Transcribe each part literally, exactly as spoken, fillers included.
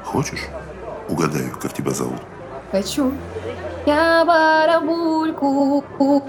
Хочешь, угадаю, как тебя зовут? Хочу. Я барабульку.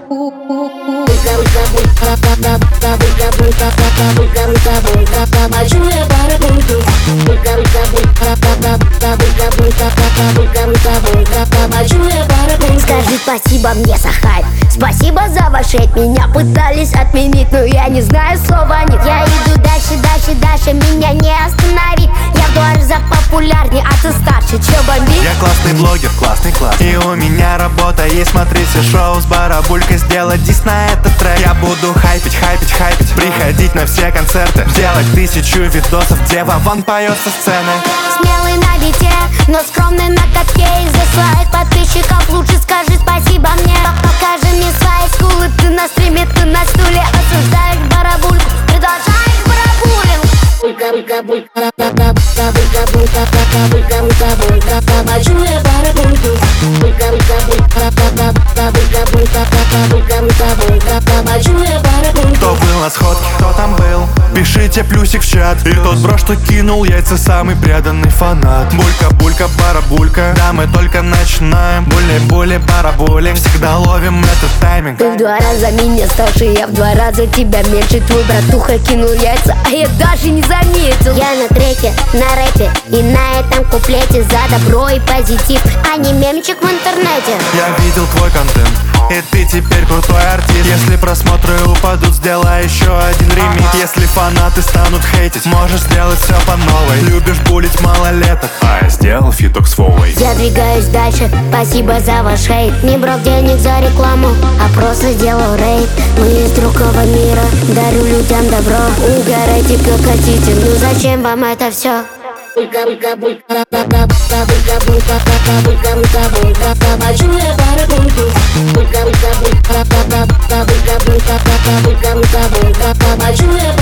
Скажи спасибо мне за хайп, спасибо за ваш хейт. Меня пытались отменить, но я не знаю слова нет. Я иду дальше, дальше, дальше, меня не остановить. Я в два раза популярнее, а ты старше, чё бомбить? Я классный блогер, классный класс. И у меня работа есть, смотрите шоу с барабулькой. Сделать дис на этот трек. Я буду хайпить, хайпить, хайпить, приходить на все концерты, делать тысячу видосов, где Вован поет со сцены. Смелый на бите, но скромный на катке. Из-за своих подписчиков лучше скажи спасибо мне. Покажи мне свои скулы, ты на стриме, ты на стуле. Осуждаешь барабульку, продолжаешь барабулинг. Булька, булька, булька, булька, булька, булька, булька, булька, булька, хочу я барабульку. Булька, булька, булька, булька, булька, булька, булька, булька, хочу я барабульку. Кто был на сходке, кто там был? Пишите плюсик в чат. И тот бро, что кинул яйца, самый преданный фанат. Булька, булька, барабулька, да мы только начинаем. Були-були, барабулинг, всегда ловим этот тайминг. Ты в два раза меня старше, я в два раза тебя меньше. Твой братуха кинул яйца, а я даже не заметил. Я на треке, на рэпе и на этом куплете за добро и позитив, а не мемчик в интернете. Я видел твой контент, и ты теперь крутой артист. Если просмотры упадут, сделай еще один ремикс. Если фанаты станут хейтить, можешь сделать все по новой. Любишь булить малолеток, а я сделал фиток с Вовой. Я двигаюсь дальше, спасибо за ваш хейт. Не брал денег за рекламу, а просто сделал рейд. Мы из другого мира, дарю людям добро. Угорайте как хотите, ну зачем вам это все? Булька, булька, булька, булька, булька, булька, булька, булька, хочу я барабульку. Булька, булька, булька, булька, булька, булька, булька, булька, хочу я